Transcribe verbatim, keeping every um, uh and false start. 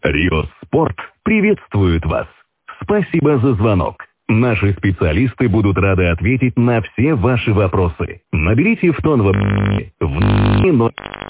Рио Спорт приветствует вас. Спасибо за звонок. Наши специалисты будут рады ответить на все ваши вопросы. Наберите в тон в... в...